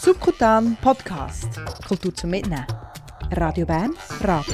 Subkutan Podcast. Kultur zum Mitnehmen. Radio Bern, Radio.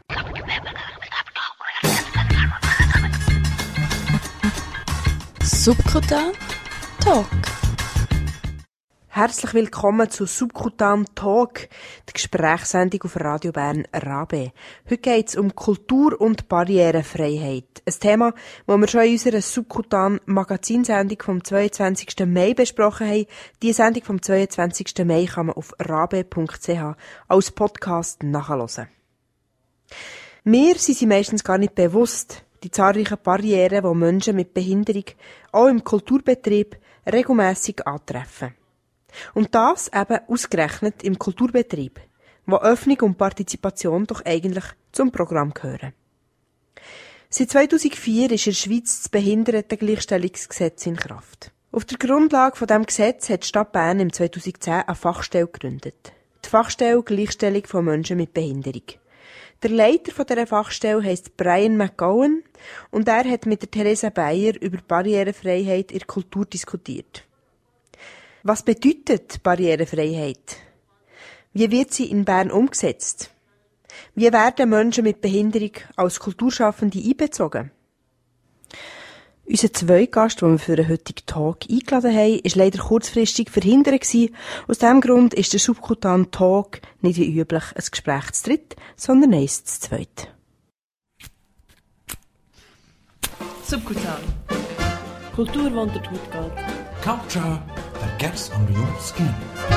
Subkutan Talk. Herzlich willkommen zu Subkutan Talk, der Gesprächssendung auf Radio Bern RABE. Heute geht es um Kultur und Barrierefreiheit. Ein Thema, das wir schon in unserer Subkutan Magazinsendung vom 22. Mai besprochen haben. Diese Sendung vom 22. Mai kann man auf rabe.ch als Podcast nachhören. Wir sind sich meistens gar nicht bewusst, die zahlreichen Barrieren, die Menschen mit Behinderung auch im Kulturbetrieb regelmässig antreffen. Und das eben ausgerechnet im Kulturbetrieb, wo Öffnung und Partizipation doch eigentlich zum Programm gehören. Seit 2004 ist in der Schweiz das Behindertengleichstellungsgesetz in Kraft. Auf der Grundlage von diesem Gesetz hat die Stadt Bern im 2010 eine Fachstelle gegründet. Die Fachstelle Gleichstellung von Menschen mit Behinderung. Der Leiter von dieser Fachstelle heisst Brian McGowan und er hat mit der Theresa Beyer über Barrierefreiheit in der Kultur diskutiert. Was bedeutet Barrierefreiheit? Wie wird sie in Bern umgesetzt? Wie werden Menschen mit Behinderung als Kulturschaffende einbezogen? Unser zweiter Gast, den wir für den heutigen Talk eingeladen haben, war leider kurzfristig verhindert gewesen. Aus diesem Grund ist der Subkutan Talk nicht wie üblich ein Gespräch zu dritt, sondern eins zu zweit. Subkutan. Kultur, die unter die Haut geht. Culture that gets under your skin.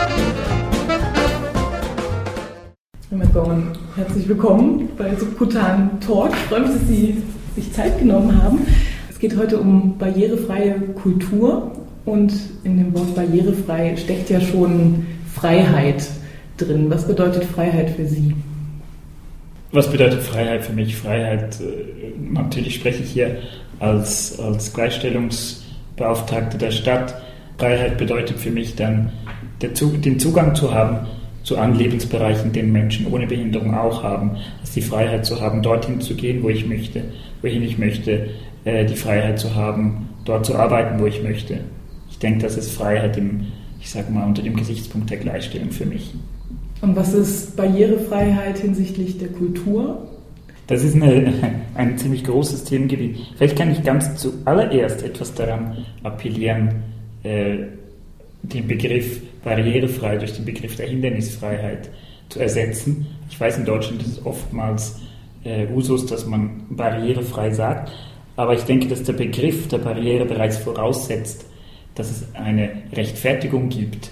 Herr McGowan, herzlich willkommen bei Subkutan Talk. Ich freue mich, dass Sie sich Zeit genommen haben. Es geht heute um barrierefreie Kultur und in dem Wort barrierefrei steckt ja schon Freiheit drin. Was bedeutet Freiheit für Sie? Was bedeutet Freiheit für mich? Freiheit, natürlich spreche ich hier als Gleichstellungsbeauftragter der Stadt. Freiheit bedeutet für mich dann, den Zugang zu haben zu allen Lebensbereichen, den Menschen ohne Behinderung auch haben. Also die Freiheit zu haben, dorthin zu gehen, wohin ich möchte, die Freiheit zu haben, dort zu arbeiten, wo ich möchte. Ich denke, das ist Freiheit unter dem Gesichtspunkt der Gleichstellung für mich. Und was ist Barrierefreiheit hinsichtlich der Kultur? Das ist ein ziemlich großes Themengebiet. Vielleicht kann ich ganz zuallererst etwas daran appellieren, den Begriff barrierefrei durch den Begriff der Hindernisfreiheit zu ersetzen. Ich weiß, in Deutschland ist es oftmals Usus, dass man barrierefrei sagt, aber ich denke, dass der Begriff der Barriere bereits voraussetzt, dass es eine Rechtfertigung gibt,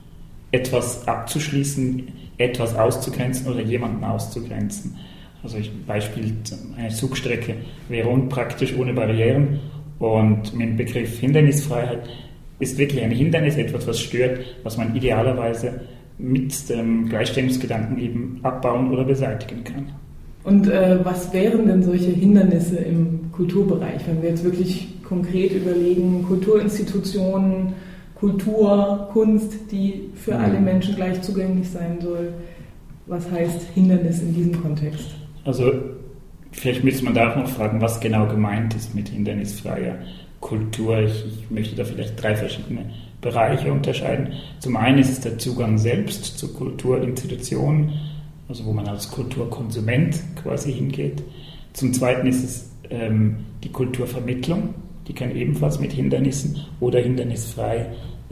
etwas abzuschließen, etwas auszugrenzen oder jemanden auszugrenzen. Also Beispiel, eine Zugstrecke wäre unpraktisch ohne Barrieren und mit dem Begriff Hindernisfreiheit ist wirklich ein Hindernis, etwas, was stört, was man idealerweise mit dem Gleichstellungsgedanken eben abbauen oder beseitigen kann. Und was wären denn solche Hindernisse im Kulturbereich, wenn wir jetzt wirklich konkret überlegen, Kulturinstitutionen, Kultur, Kunst, die für alle Menschen gleich zugänglich sein soll? Was heißt Hindernis in diesem Kontext? Also vielleicht müsste man da auch noch fragen, was genau gemeint ist mit hindernisfreier Kultur. Ich möchte da vielleicht 3 verschiedene Bereiche unterscheiden. Zum einen ist es der Zugang selbst zu Kulturinstitutionen, also wo man als Kulturkonsument quasi hingeht. Zum zweiten ist es die Kulturvermittlung, die kann ebenfalls mit Hindernissen oder hindernisfrei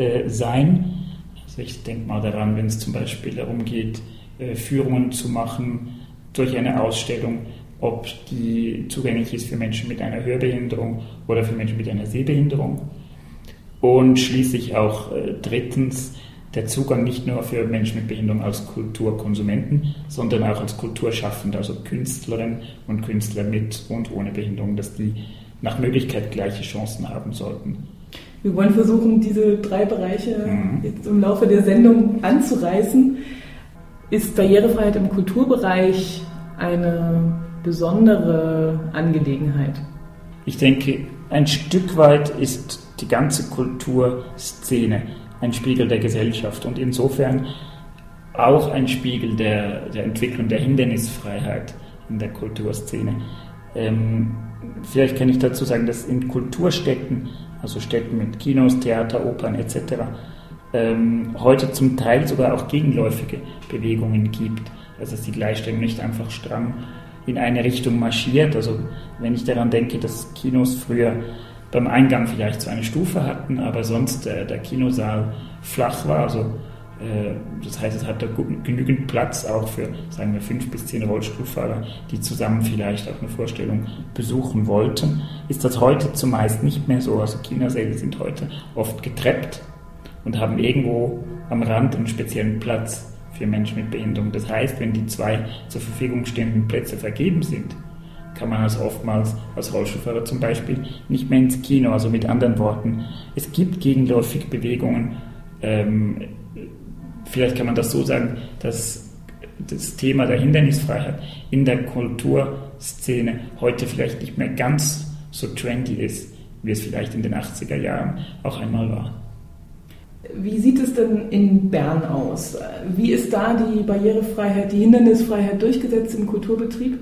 sein. Also ich denke mal daran, wenn es zum Beispiel darum geht, Führungen zu machen durch eine Ausstellung, ob die zugänglich ist für Menschen mit einer Hörbehinderung oder für Menschen mit einer Sehbehinderung. Und schließlich auch drittens der Zugang nicht nur für Menschen mit Behinderung als Kulturkonsumenten, sondern auch als Kulturschaffende, also Künstlerinnen und Künstler mit und ohne Behinderung, dass die nach Möglichkeit gleiche Chancen haben sollten. Wir wollen versuchen, diese 3 Bereiche jetzt im Laufe der Sendung anzureißen. Ist Barrierefreiheit im Kulturbereich eine besondere Angelegenheit? Ich denke, ein Stück weit ist die ganze Kulturszene ein Spiegel der Gesellschaft und insofern auch ein Spiegel der Entwicklung der Hindernisfreiheit in der Kulturszene. Vielleicht kann ich dazu sagen, dass in Kulturstädten, also Städten mit Kinos, Theater, Opern etc., heute zum Teil sogar auch gegenläufige Bewegungen gibt. Also dass die Gleichstellung nicht einfach stramm in eine Richtung marschiert. Also wenn ich daran denke, dass Kinos früher beim Eingang vielleicht so eine Stufe hatten, aber sonst der Kinosaal flach war. Also das heißt, es hat da genügend Platz auch für, sagen wir, 5 bis 10 Rollstuhlfahrer, die zusammen vielleicht auch eine Vorstellung besuchen wollten. Ist das heute zumeist nicht mehr so. Also Kinosäle sind heute oft getreppt und haben irgendwo am Rand einen speziellen Platz für Menschen mit Behinderung. Das heißt, wenn die 2 zur Verfügung stehenden Plätze vergeben sind, kann man also oftmals als Rollstuhlfahrer zum Beispiel nicht mehr ins Kino. Also mit anderen Worten, es gibt gegenläufige Bewegungen. Vielleicht kann man das so sagen, dass das Thema der Hindernisfreiheit in der Kulturszene heute vielleicht nicht mehr ganz so trendy ist, wie es vielleicht in den 80er Jahren auch einmal war. Wie sieht es denn in Bern aus? Wie ist da die Barrierefreiheit, die Hindernisfreiheit durchgesetzt im Kulturbetrieb?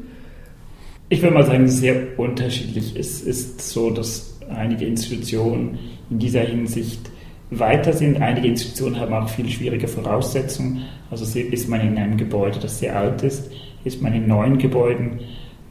Ich würde mal sagen, sehr unterschiedlich. Es ist so, dass einige Institutionen in dieser Hinsicht weiter sind. Einige Institutionen haben auch viel schwierige Voraussetzungen. Also ist man in einem Gebäude, das sehr alt ist man in neuen Gebäuden.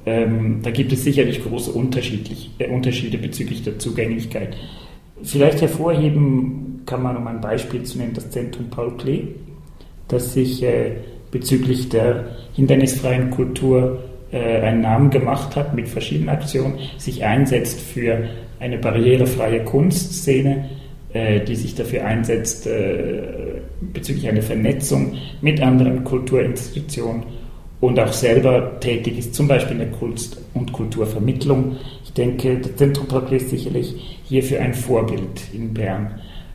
Da gibt es sicherlich große Unterschiede bezüglich der Zugänglichkeit. Vielleicht hervorheben kann man, um ein Beispiel zu nennen, das Zentrum Paul Klee, das sich bezüglich der hindernisfreien Kultur einen Namen gemacht hat mit verschiedenen Aktionen, sich einsetzt für eine barrierefreie Kunstszene, die sich dafür einsetzt bezüglich einer Vernetzung mit anderen Kulturinstitutionen und auch selber tätig ist, zum Beispiel in der Kunst- und Kulturvermittlung. Ich denke, das Zentrum Paul Klee ist sicherlich hierfür ein Vorbild in Bern.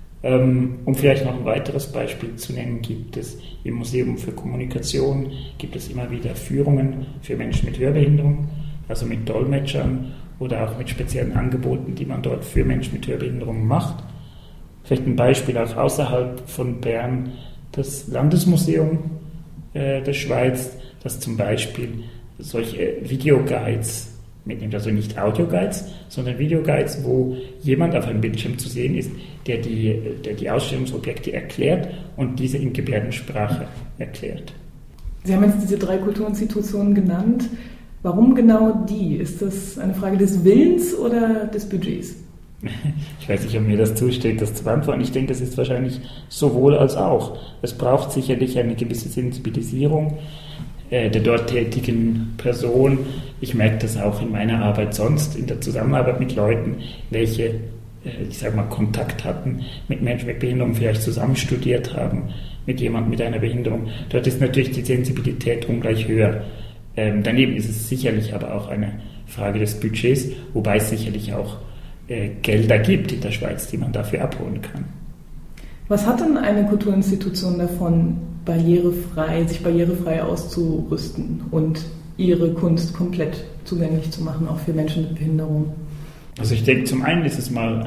Um vielleicht noch ein weiteres Beispiel zu nennen, gibt es im Museum für Kommunikation gibt es immer wieder Führungen für Menschen mit Hörbehinderung, also mit Dolmetschern oder auch mit speziellen Angeboten, die man dort für Menschen mit Hörbehinderung macht. Vielleicht ein Beispiel auch außerhalb von Bern, das Landesmuseum der Schweiz, das zum Beispiel solche Videoguides mitnimmt, also nicht Audioguides, sondern Videoguides, wo jemand auf einem Bildschirm zu sehen ist, der die Ausstellungsobjekte erklärt und diese in Gebärdensprache erklärt. Sie haben jetzt diese 3 Kulturinstitutionen genannt. Warum genau die? Ist das eine Frage des Willens oder des Budgets? Ich weiß nicht, ob mir das zusteht, das zu beantworten. Ich denke, es ist wahrscheinlich sowohl als auch. Es braucht sicherlich eine gewisse Sensibilisierung der dort tätigen Person. Ich merke das auch in meiner Arbeit sonst, in der Zusammenarbeit mit Leuten, welche, ich sage mal, Kontakt hatten mit Menschen mit Behinderung, vielleicht zusammen studiert haben mit jemandem mit einer Behinderung. Dort ist natürlich die Sensibilität ungleich höher. Daneben ist es sicherlich aber auch eine Frage des Budgets, wobei es sicherlich auch Gelder gibt in der Schweiz, die man dafür abholen kann. Was hat denn eine Kulturinstitution davon, sich barrierefrei auszurüsten und ihre Kunst komplett zugänglich zu machen, auch für Menschen mit Behinderung? Also ich denke, zum einen ist es mal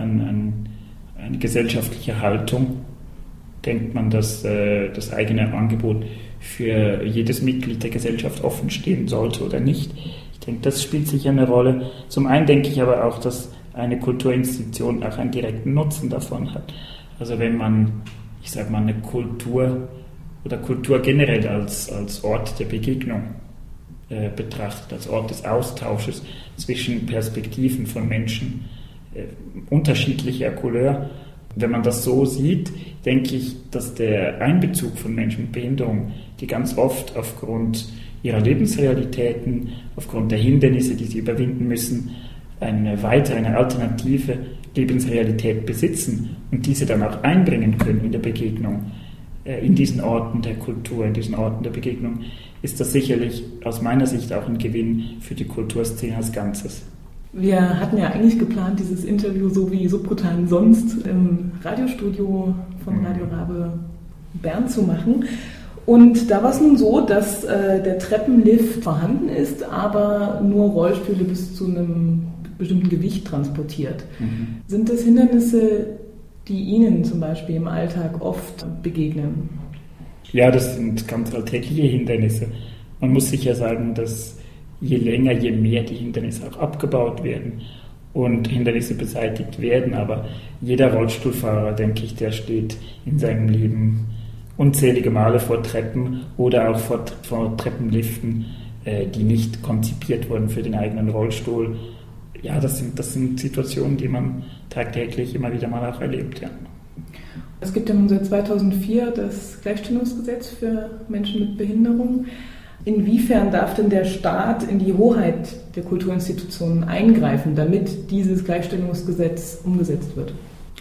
eine gesellschaftliche Haltung. Denkt man, dass das eigene Angebot für jedes Mitglied der Gesellschaft offen stehen sollte oder nicht? Ich denke, das spielt sicher eine Rolle. Zum einen denke ich aber auch, dass eine Kulturinstitution auch einen direkten Nutzen davon hat. Also wenn man, ich sage mal, eine Kultur oder Kultur generell als Ort der Begegnung betrachtet, als Ort des Austausches zwischen Perspektiven von Menschen unterschiedlicher Couleur. Wenn man das so sieht, denke ich, dass der Einbezug von Menschen mit Behinderung, die ganz oft aufgrund ihrer Lebensrealitäten, aufgrund der Hindernisse, die sie überwinden müssen, eine alternative Lebensrealität besitzen und diese dann auch einbringen können in der Begegnung, in diesen Orten der Kultur, in diesen Orten der Begegnung, ist das sicherlich aus meiner Sicht auch ein Gewinn für die Kulturszene als Ganzes. Wir hatten ja eigentlich geplant, dieses Interview so wie Subkutan sonst im Radiostudio von Radio Rabe Bern zu machen. Und da war es nun so, dass der Treppenlift vorhanden ist, aber nur Rollstühle bis zu einem bestimmten Gewicht transportiert. Sind das Hindernisse, die Ihnen zum Beispiel im Alltag oft begegnen? Ja, das sind ganz alltägliche Hindernisse. Man muss sicher sagen, dass je länger, je mehr die Hindernisse auch abgebaut werden und Hindernisse beseitigt werden. Aber jeder Rollstuhlfahrer, denke ich, der steht in seinem Leben unzählige Male vor Treppen oder auch vor Treppenliften, die nicht konzipiert wurden für den eigenen Rollstuhl. Ja, das sind Situationen, die man tagtäglich immer wieder mal auch erlebt. Ja. Es gibt ja nun seit 2004 das Gleichstellungsgesetz für Menschen mit Behinderung. Inwiefern darf denn der Staat in die Hoheit der Kulturinstitutionen eingreifen, damit dieses Gleichstellungsgesetz umgesetzt wird?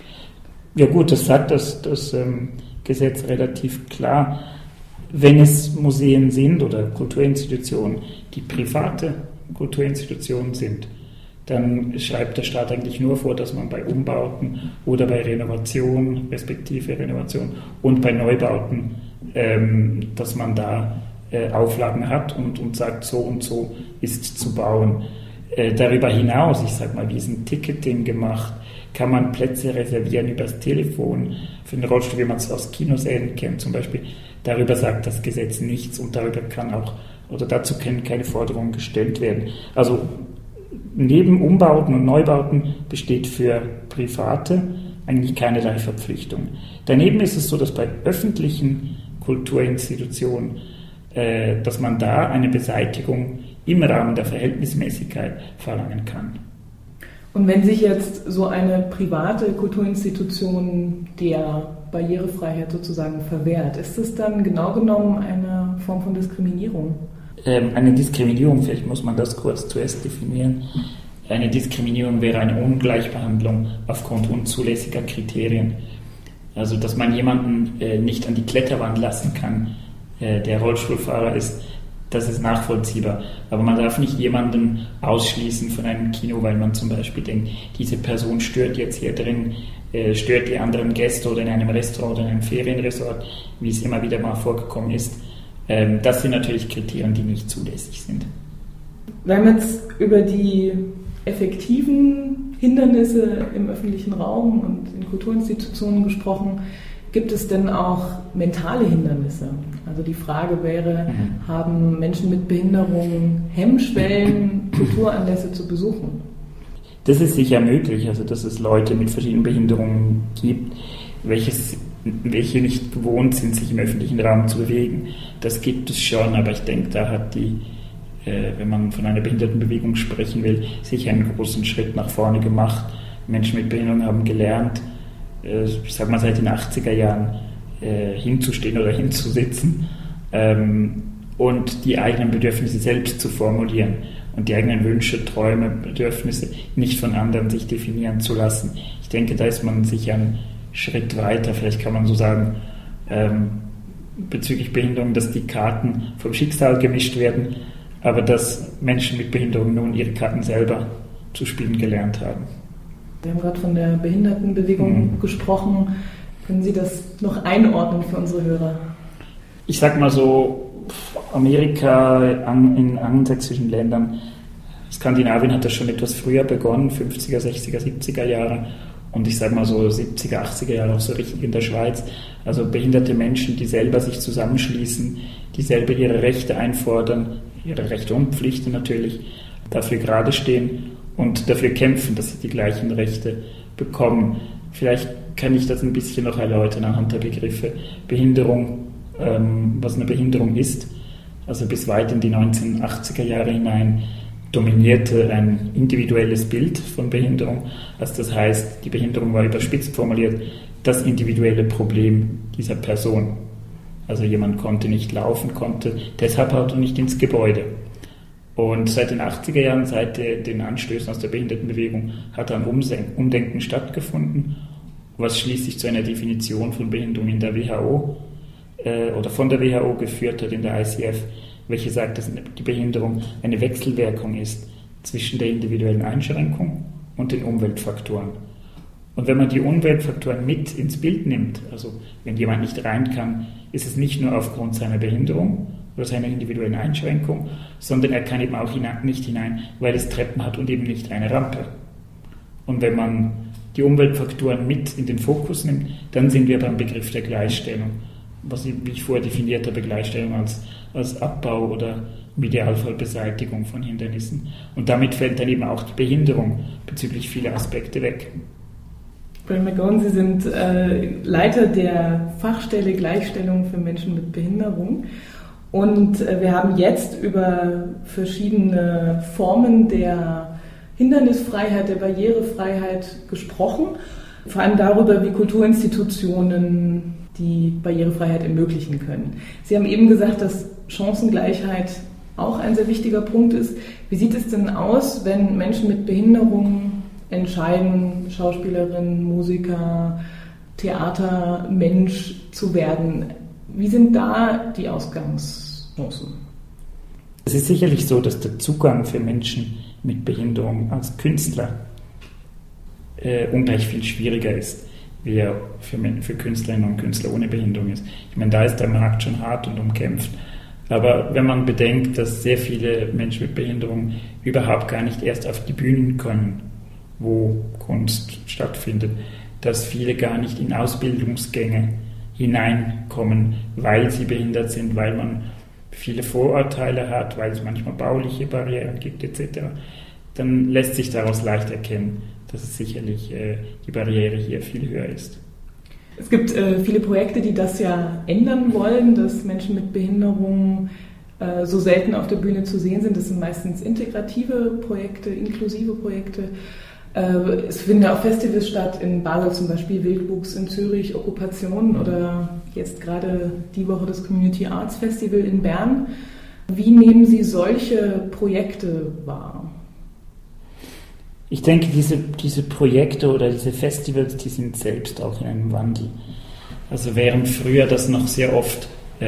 Ja gut, das sagt das Gesetz relativ klar. Wenn es Museen sind oder Kulturinstitutionen, die private Kulturinstitutionen sind, dann schreibt der Staat eigentlich nur vor, dass man bei Umbauten oder bei Renovation, respektive Renovation und bei Neubauten, dass man da Auflagen hat und sagt, so und so ist zu bauen. Darüber hinaus, ich sage mal, wie ist ein Ticketing gemacht? Kann man Plätze reservieren übers Telefon für den Rollstuhl, wie man es aus Kinosälen kennt zum Beispiel? Darüber sagt das Gesetz nichts und darüber dazu können keine Forderungen gestellt werden. Also neben Umbauten und Neubauten besteht für Private eigentlich keinerlei Verpflichtung. Daneben ist es so, dass bei öffentlichen Kulturinstitutionen, dass man da eine Beseitigung im Rahmen der Verhältnismäßigkeit verlangen kann. Und wenn sich jetzt so eine private Kulturinstitution der Barrierefreiheit sozusagen verwehrt, ist es dann genau genommen eine Form von Diskriminierung? Eine Diskriminierung, vielleicht muss man das kurz zuerst definieren. Eine Diskriminierung wäre eine Ungleichbehandlung aufgrund unzulässiger Kriterien. Also, dass man jemanden nicht an die Kletterwand lassen kann, der Rollstuhlfahrer ist, das ist nachvollziehbar. Aber man darf nicht jemanden ausschließen von einem Kino, weil man zum Beispiel denkt, diese Person stört jetzt hier drin, stört die anderen Gäste oder in einem Restaurant oder in einem Ferienresort, wie es immer wieder mal vorgekommen ist. Das sind natürlich Kriterien, die nicht zulässig sind. Wir haben jetzt über die effektiven Hindernisse im öffentlichen Raum und in Kulturinstitutionen gesprochen. Gibt es denn auch mentale Hindernisse? Also die Frage wäre, haben Menschen mit Behinderung Hemmschwellen, Kulturanlässe zu besuchen? Das ist sicher möglich, also dass es Leute mit verschiedenen Behinderungen gibt, welche nicht gewohnt sind, sich im öffentlichen Raum zu bewegen. Das gibt es schon, aber ich denke, da hat wenn man von einer Behindertenbewegung sprechen will, sicher einen großen Schritt nach vorne gemacht. Menschen mit Behinderung haben gelernt, ich sage mal seit den 80er Jahren, hinzustehen oder hinzusitzen und die eigenen Bedürfnisse selbst zu formulieren und die eigenen Wünsche, Träume, Bedürfnisse nicht von anderen sich definieren zu lassen. Ich denke, da ist man sicher einen Schritt weiter. Vielleicht kann man so sagen, bezüglich Behinderung, dass die Karten vom Schicksal gemischt werden, aber dass Menschen mit Behinderung nun ihre Karten selber zu spielen gelernt haben. Wir haben gerade von der Behindertenbewegung gesprochen. Können Sie das noch einordnen für unsere Hörer? Ich sag mal so, Amerika in angelsächsischen Ländern, Skandinavien hat das schon etwas früher begonnen, 50er, 60er, 70er Jahre und ich sag mal so 70er, 80er Jahre auch so richtig in der Schweiz. Also behinderte Menschen, die selber sich zusammenschließen, die selber ihre Rechte einfordern, ihre Rechte und Pflichten natürlich, dafür gerade stehen und dafür kämpfen, dass sie die gleichen Rechte bekommen. Vielleicht kann ich das ein bisschen noch erläutern anhand der Begriffe Behinderung, was eine Behinderung ist. Also bis weit in die 1980er Jahre hinein dominierte ein individuelles Bild von Behinderung. Also das heißt, die Behinderung war überspitzt formuliert das individuelle Problem dieser Person. Also jemand konnte nicht laufen, konnte deshalb auch nicht ins Gebäude. Und seit den 80er Jahren, seit den Anstößen aus der Behindertenbewegung, hat ein Umdenken stattgefunden, was schließlich zu einer Definition von Behinderung in der WHO oder von der WHO geführt hat, in der ICF, welche sagt, dass die Behinderung eine Wechselwirkung ist zwischen der individuellen Einschränkung und den Umweltfaktoren. Und wenn man die Umweltfaktoren mit ins Bild nimmt, also wenn jemand nicht rein kann, ist es nicht nur aufgrund seiner Behinderung oder seiner individuellen Einschränkung, sondern er kann eben auch nicht hinein, weil es Treppen hat und eben nicht eine Rampe. Und wenn man die Umweltfaktoren mit in den Fokus nimmt, dann sind wir beim Begriff der Gleichstellung, wie ich vorher definiert habe, Gleichstellung als Abbau oder im Idealfall Beseitigung von Hindernissen. Und damit fällt dann eben auch die Behinderung bezüglich vieler Aspekte weg. Brian McGowan, Sie sind Leiter der Fachstelle Gleichstellung für Menschen mit Behinderung. Und wir haben jetzt über verschiedene Formen der Hindernisfreiheit, der Barrierefreiheit gesprochen. Vor allem darüber, wie Kulturinstitutionen die Barrierefreiheit ermöglichen können. Sie haben eben gesagt, dass Chancengleichheit auch ein sehr wichtiger Punkt ist. Wie sieht es denn aus, wenn Menschen mit Behinderungen entscheiden, Schauspielerin, Musiker, Theatermensch zu werden? Wie sind da die Ausgangschancen? Es ist sicherlich so, dass der Zugang für Menschen mit Behinderung als Künstler ungleich viel schwieriger ist, wie er für Künstlerinnen und Künstler ohne Behinderung ist. Ich meine, da ist der Markt schon hart und umkämpft. Aber wenn man bedenkt, dass sehr viele Menschen mit Behinderung überhaupt gar nicht erst auf die Bühnen können, wo Kunst stattfindet, dass viele gar nicht in Ausbildungsgänge hineinkommen, weil sie behindert sind, weil man viele Vorurteile hat, weil es manchmal bauliche Barrieren gibt etc., dann lässt sich daraus leicht erkennen, dass es sicherlich die Barriere hier viel höher ist. Es gibt viele Projekte, die das ja ändern wollen, dass Menschen mit Behinderung so selten auf der Bühne zu sehen sind. Das sind meistens integrative Projekte, inklusive Projekte. Es finden ja auch Festivals statt, in Basel zum Beispiel Wildwuchs, in Zürich Okkupation oder jetzt gerade die Woche das Community Arts Festival in Bern. Wie nehmen Sie solche Projekte wahr? Ich denke, diese Projekte oder diese Festivals, die sind selbst auch in einem Wandel. Also während früher das noch sehr oft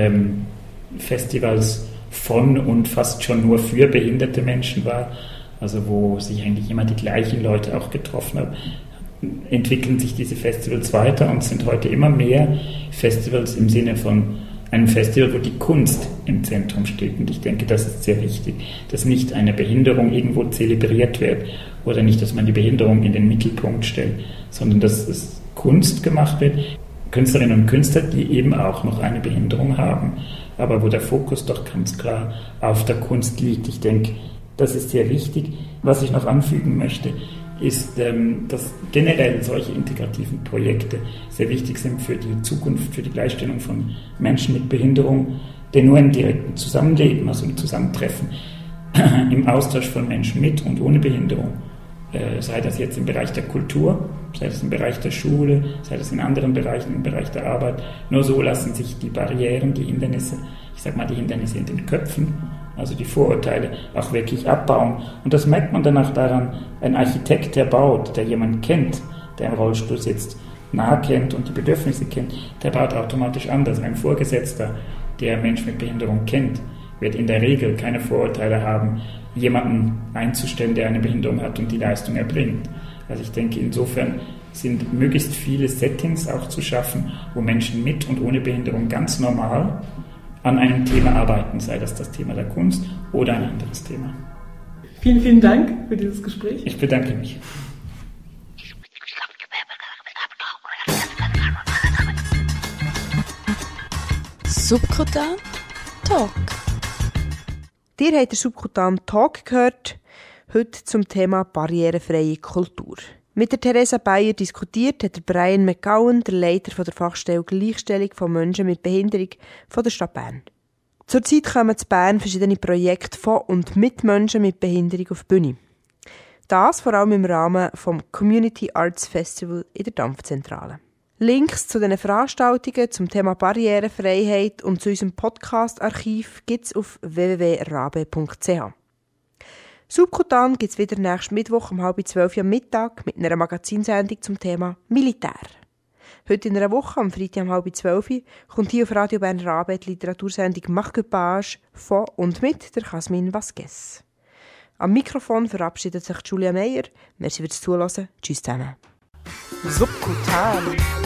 Festivals von und fast schon nur für behinderte Menschen war, also wo sich eigentlich immer die gleichen Leute auch getroffen haben, entwickeln sich diese Festivals weiter und sind heute immer mehr Festivals im Sinne von einem Festival, wo die Kunst im Zentrum steht. Und ich denke, das ist sehr wichtig, dass nicht eine Behinderung irgendwo zelebriert wird oder nicht, dass man die Behinderung in den Mittelpunkt stellt, sondern dass es Kunst gemacht wird. Künstlerinnen und Künstler, die eben auch noch eine Behinderung haben, aber wo der Fokus doch ganz klar auf der Kunst liegt. Ich denke, das ist sehr wichtig. Was ich noch anfügen möchte, ist, dass generell solche integrativen Projekte sehr wichtig sind für die Zukunft, für die Gleichstellung von Menschen mit Behinderung, denn nur im direkten Zusammenleben, also im Zusammentreffen, im Austausch von Menschen mit und ohne Behinderung, sei das jetzt im Bereich der Kultur, sei das im Bereich der Schule, sei das in anderen Bereichen, im Bereich der Arbeit, nur so lassen sich die Barrieren, die Hindernisse, ich sage mal die Hindernisse in den Köpfen, also die Vorurteile, auch wirklich abbauen. Und das merkt man dann auch daran, ein Architekt, der baut, der jemand kennt, der im Rollstuhl sitzt, nah kennt und die Bedürfnisse kennt, der baut automatisch anders. Ein Vorgesetzter, der Menschen mit Behinderung kennt, wird in der Regel keine Vorurteile haben, jemanden einzustellen, der eine Behinderung hat und die Leistung erbringt. Also ich denke, insofern sind möglichst viele Settings auch zu schaffen, wo Menschen mit und ohne Behinderung ganz normal an einem Thema arbeiten, sei das das Thema der Kunst oder ein anderes Thema. Vielen, vielen Dank für dieses Gespräch. Ich bedanke mich. Subkutan Talk. Ihr habt den Subkutan Talk gehört, heute zum Thema barrierefreie Kultur. Mit der Theresa Beyer diskutiert hat der Brian McGowan, der Leiter der Fachstelle Gleichstellung von Menschen mit Behinderung von der Stadt Bern. Zurzeit kommen zu Bern verschiedene Projekte von und mit Menschen mit Behinderung auf die Bühne. Das vor allem im Rahmen vom Community Arts Festival in der Dampfzentrale. Links zu diesen Veranstaltungen zum Thema Barrierefreiheit und zu unserem Podcast-Archiv gibt es auf www.rabe.ch. Subkutan gibt es wieder nächsten Mittwoch um 11:30 am Mittag mit einer Magazinsendung zum Thema Militär. Heute in einer Woche, am Freitag um 11:30, kommt hier auf Radio Bern Rabe die Literatursendung Marque-Page von und mit der Jasmin Vasquez. Am Mikrofon verabschiedet sich Julia Meyer. Merci fürs Zuhören. Tschüss zusammen. Subkutan.